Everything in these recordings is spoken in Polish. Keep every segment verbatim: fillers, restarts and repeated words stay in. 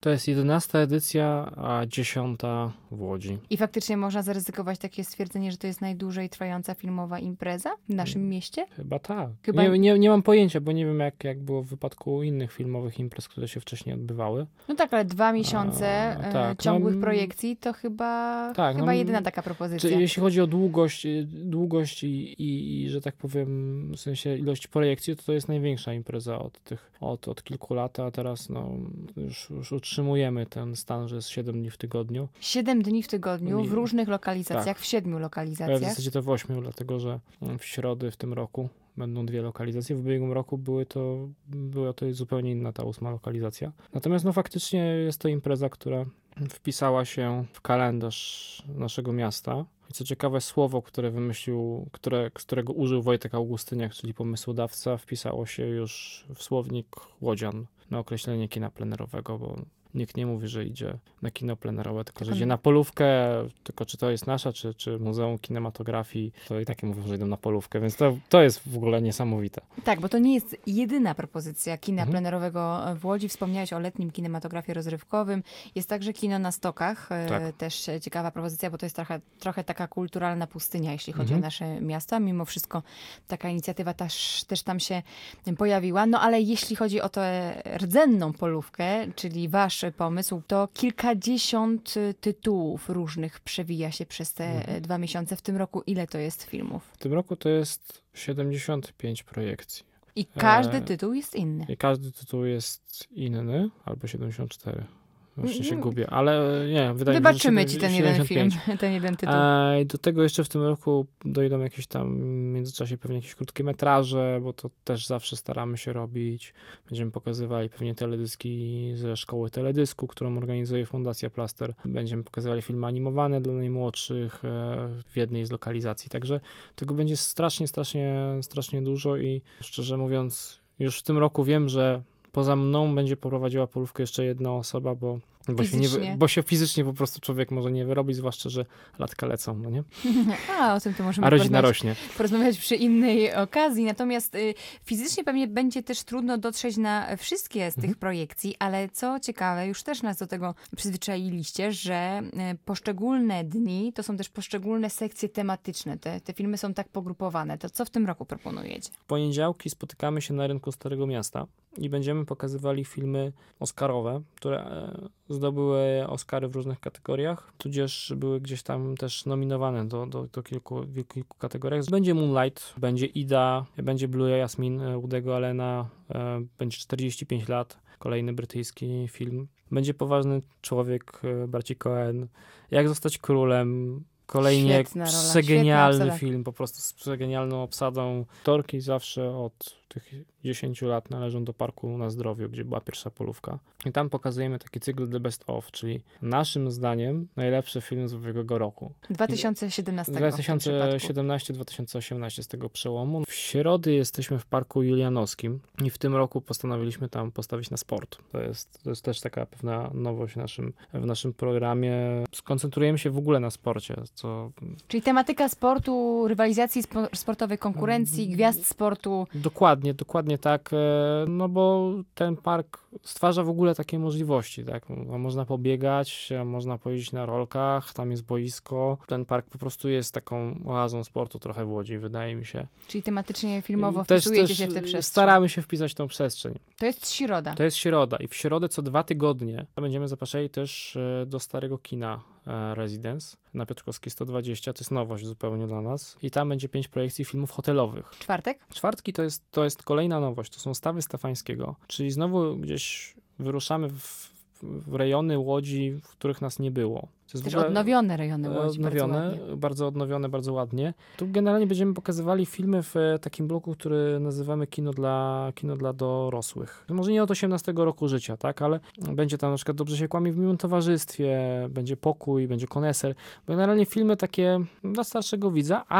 To jest jedenasta edycja, a dziesiąta w Łodzi. I faktycznie można zaryzykować takie stwierdzenie, że to jest najdłużej trwająca filmowa impreza w naszym mieście? Chyba tak. Chyba... Nie, nie, nie mam pojęcia, bo nie wiem jak, jak było w wypadku innych filmowych imprez, które się wcześniej odbywały. No tak, ale dwa miesiące a, e, tak, ciągłych no, projekcji to chyba, tak, chyba no, jedyna taka propozycja. Czy, jeśli chodzi o długość, długość i, i, i, że tak powiem, w sensie ilość projekcji, to to jest największa impreza od tych, od, od kilku lat, a teraz no, już, już utrzymujemy ten stan, że jest siedem dni w tygodniu. Siedem dni w tygodniu w różnych lokalizacjach, tak. w siedmiu lokalizacjach. W zasadzie to w ośmiu, dlatego że w środy w tym roku będą dwie lokalizacje. W ubiegłym roku były to, była to zupełnie inna ta ósma lokalizacja. Natomiast no faktycznie jest to impreza, która wpisała się w kalendarz naszego miasta. I co ciekawe, słowo, które wymyślił, które, z którego użył Wojtek Augustyniak, czyli pomysłodawca, wpisało się już w słownik łodzian na określenie kina plenerowego, bo nikt nie mówi, że idzie na kino plenerowe, tylko że idzie na polówkę, tylko czy to jest nasza, czy, czy Muzeum Kinematografii, to i takie mówią, że idą na polówkę, więc to, to jest w ogóle niesamowite. Tak, bo to nie jest jedyna propozycja kina mhm. plenerowego w Łodzi. Wspomniałeś o letnim kinematografie rozrywkowym. Jest także kino na Stokach. Tak. Też ciekawa propozycja, bo to jest trochę, trochę taka kulturalna pustynia, jeśli chodzi mhm. o nasze miasta. Mimo wszystko taka inicjatywa też, też tam się pojawiła. No ale jeśli chodzi o tę rdzenną polówkę, czyli wasz pomysł, to kilkadziesiąt tytułów różnych przewija się przez te mhm. dwa miesiące. W tym roku ile to jest filmów? W tym roku to jest siedemdziesiąt pięć projekcji. I każdy e... tytuł jest inny. I każdy tytuł jest inny, albo siedemdziesiąt cztery. Właśnie się gubię, ale nie, wydaje mi się, że Wybaczymy ci ten jeden film, ten jeden tytuł. I do tego jeszcze w tym roku dojdą jakieś tam w międzyczasie pewnie jakieś krótkie metraże, bo to też zawsze staramy się robić. Będziemy pokazywali pewnie teledyski ze szkoły teledysku, którą organizuje Fundacja Plaster. Będziemy pokazywali filmy animowane dla najmłodszych w jednej z lokalizacji. Także tego będzie strasznie, strasznie, strasznie dużo i szczerze mówiąc, już w tym roku wiem, że poza mną będzie prowadziła polówkę jeszcze jedna osoba, bo, bo, się nie, bo się fizycznie po prostu człowiek może nie wyrobić, zwłaszcza, że latka lecą, no nie? A, o tym to możemy A rodzina porozmawiać, rośnie. porozmawiać przy innej okazji. Natomiast y, fizycznie pewnie będzie też trudno dotrzeć na wszystkie z tych mhm. projekcji, ale co ciekawe, już też nas do tego przyzwyczailiście, że y, poszczególne dni to są też poszczególne sekcje tematyczne. Te, te filmy są tak pogrupowane. To co w tym roku proponujecie? W poniedziałki spotykamy się na rynku Starego Miasta i będziemy pokazywali filmy oscarowe, które zdobyły Oscary w różnych kategoriach, tudzież były gdzieś tam też nominowane do, do, do kilku, kilku kategoriach. Będzie Moonlight, będzie Ida, będzie Blue Jasmine Woody'ego Allena, będzie czterdzieści pięć lat, kolejny brytyjski film. Będzie Poważny człowiek, braci Coen, Jak zostać królem, kolejnie przegenialny film, po prostu z przegenialną obsadą. Torki zawsze od tych dziesięciu lat należą do Parku na Zdrowiu, gdzie była pierwsza polówka. I tam pokazujemy taki cykl The Best Of, czyli naszym zdaniem najlepszy film z ubiegłego roku. dwa tysiące siedemnastego. dwa tysiące siedemnasty dwa tysiące osiemnasty z tego przełomu. W środę jesteśmy w Parku Julianowskim i w tym roku postanowiliśmy tam postawić na sport. To jest, to jest też taka pewna nowość w naszym, w naszym programie. Skoncentrujemy się w ogóle na sporcie. Co... Czyli tematyka sportu, rywalizacji spo, sportowej, konkurencji, gwiazd sportu. Dokładnie, dokładnie tak, no bo ten park stwarza w ogóle takie możliwości, tak, można pobiegać, można pojeździć na rolkach, tam jest boisko, ten park po prostu jest taką oazą sportu trochę w Łodzi, wydaje mi się. Czyli tematycznie filmowo też, wpisujecie też się w tę przestrzeń. Staramy się wpisać w tą przestrzeń. To jest środa. To jest środa i w środę co dwa tygodnie będziemy zapraszali też do Starego Kina Residence na Piotrkowskiej sto dwadzieścia, to jest nowość zupełnie dla nas i tam będzie pięć projekcji filmów hotelowych. Czwartek? Czwartki to jest, to jest kolejna nowość, to są Stawy Stefańskiego, czyli znowu gdzieś wyruszamy w, w rejony Łodzi, w których nas nie było. To jest też w ogóle odnowione rejony Łodzi, odnowione, bardzo ładnie. bardzo odnowione, bardzo ładnie. Tu generalnie będziemy pokazywali filmy w takim bloku, który nazywamy kino dla, kino dla dorosłych. Może nie od osiemnastego roku życia, tak, ale będzie tam na przykład Dobrze się kłamie w miłym towarzystwie, będzie Pokój, będzie Koneser. Generalnie filmy takie dla starszego widza, ale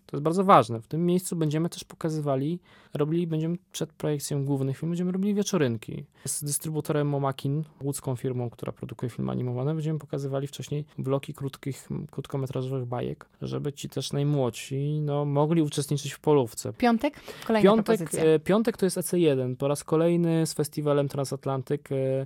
To jest bardzo ważne. W tym miejscu będziemy też pokazywali, robili, będziemy przed projekcją głównych filmów, będziemy robili wieczorynki. Z dystrybutorem Momakin, łódzką firmą, która produkuje filmy animowane, będziemy pokazywali wcześniej bloki krótkich, krótkometrażowych bajek, żeby ci też najmłodsi no, mogli uczestniczyć w polówce. Piątek? Kolejna Piątek, propozycja. e, piątek to jest E C jeden, po raz kolejny z festiwalem Transatlantyk e, e,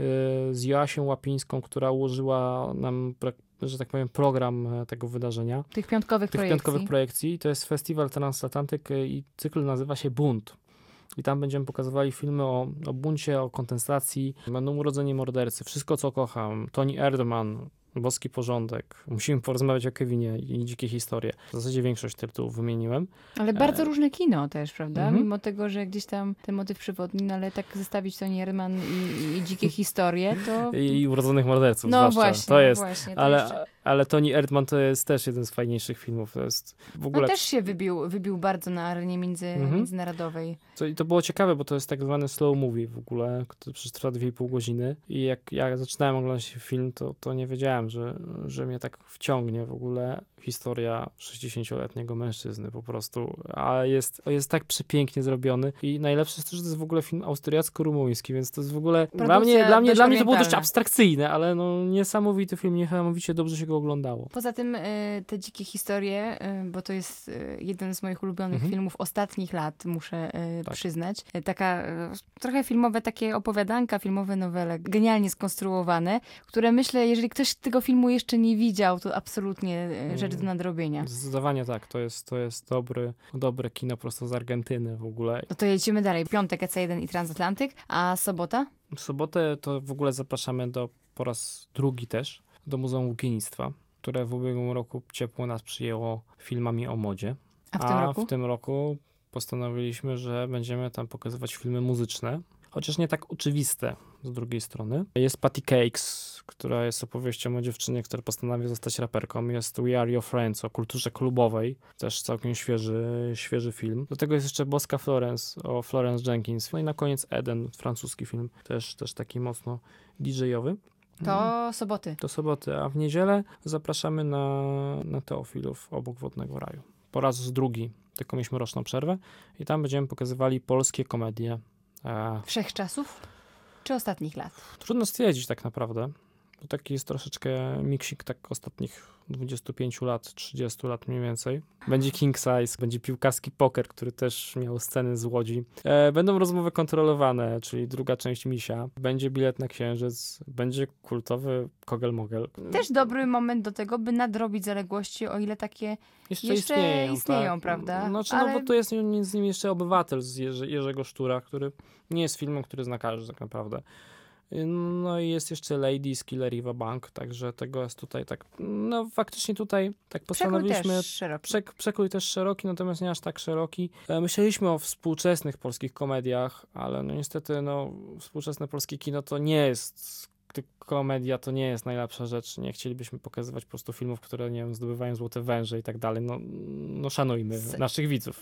z Joasią Łapińską, która ułożyła nam, że tak powiem, program tego wydarzenia. Tych piątkowych Tych projekcji. piątkowych projekcji. To jest festiwal Transatlantyk i cykl nazywa się Bunt. I tam będziemy pokazywali filmy o, o buncie, o kontestacji. Będą Urodzenie mordercy, Wszystko, co kocham, Toni Erdmann, Boski porządek. Musimy porozmawiać o Kevinie i Dzikie historie. W zasadzie większość tytułów wymieniłem. Ale bardzo e... różne kino też, prawda? Mhm. Mimo tego, że gdzieś tam ten motyw przewodni, no ale tak zestawić Toni Erdmann i, i Dzikie historie, to... I, i Urodzonych morderców no zwłaszcza. Właśnie, to jest. właśnie. To ale, jeszcze... ale Toni Erdmann to jest też jeden z fajniejszych filmów. To jest w ogóle... No też się wybił, wybił bardzo na arenie między, mhm. międzynarodowej. To, I to było ciekawe, bo to jest tak zwany slow movie w ogóle, który przecież trwa dwie i pół godziny. I jak ja zaczynałem oglądać film, to, to nie wiedziałem, że, że mnie tak wciągnie w ogóle historia sześćdziesięcioletniego mężczyzny po prostu. A jest, jest tak przepięknie zrobiony. I najlepsze jest to, że to jest w ogóle film austriacko-rumuński, więc to jest w ogóle... Produkcja dla mnie, dla, mnie, dla mnie to było dość orientalna. abstrakcyjne, ale no niesamowity film, niesamowicie dobrze się go oglądało. Poza tym y, te Dzikie historie, y, bo to jest y, jeden z moich ulubionych mhm. filmów ostatnich lat, muszę y, tak. przyznać. Y, taka y, trochę filmowe takie opowiadanka, filmowe nowele, genialnie skonstruowane, które myślę, jeżeli ktoś tego filmu jeszcze nie widział, to absolutnie y, rzecz do nadrobienia. Zdecydowanie tak. To jest, to jest dobry, dobre kino prosto z Argentyny w ogóle. No to jedziemy dalej. Piątek E C jeden i Transatlantyk, a sobota? W sobotę to w ogóle zapraszamy do, po raz drugi też, do Muzeum Łukiennictwa, które w ubiegłym roku ciepło nas przyjęło filmami o modzie. A w tym A roku? w tym roku postanowiliśmy, że będziemy tam pokazywać filmy muzyczne, chociaż nie tak oczywiste z drugiej strony. Jest Patty Cakes, która jest opowieścią o dziewczynie, która postanawia zostać raperką. Jest We Are Your Friends o kulturze klubowej, też całkiem świeży, świeży film. Do tego jest jeszcze Boska Florence o Florence Jenkins. No i na koniec Eden, francuski film, też, też taki mocno didżejowy. To soboty. To soboty, a w niedzielę zapraszamy na, na Teofilów obok Wodnego Raju. Po raz drugi, tylko mieliśmy roczną przerwę i tam będziemy pokazywali polskie komedie. E... Wszechczasów? Czy ostatnich lat? Trudno stwierdzić tak naprawdę. To taki jest troszeczkę miksik tak ostatnich dwudziestu pięciu lat, trzydziestu lat mniej więcej. Będzie King Size, będzie piłkarski poker, który też miał sceny z Łodzi. E, będą rozmowy kontrolowane, czyli druga część Misia. Będzie Bilet na Księżyc, będzie kultowy Kogel-Mogel. Też dobry moment do tego, by nadrobić zaległości, o ile takie jeszcze, jeszcze istnieją, istnieją, tak. prawda? Znaczy, Ale... no bo to jest między innymi jeszcze Obywatel z Jerzy, Jerzego Sztura, który nie jest filmem, który zna każdy tak naprawdę. No i jest jeszcze Lady z Killer Eva Bank, także tego jest tutaj tak, no faktycznie tutaj tak postanowiliśmy, przekrój też szeroki, przek, przekrój też szeroki, natomiast nie aż tak szeroki. Myśleliśmy o współczesnych polskich komediach, ale no niestety no współczesne polskie kino to nie jest, komedia to nie jest najlepsza rzecz, nie chcielibyśmy pokazywać po prostu filmów, które nie wiem, zdobywają złote węże i tak dalej, no, no szanujmy Z... naszych widzów.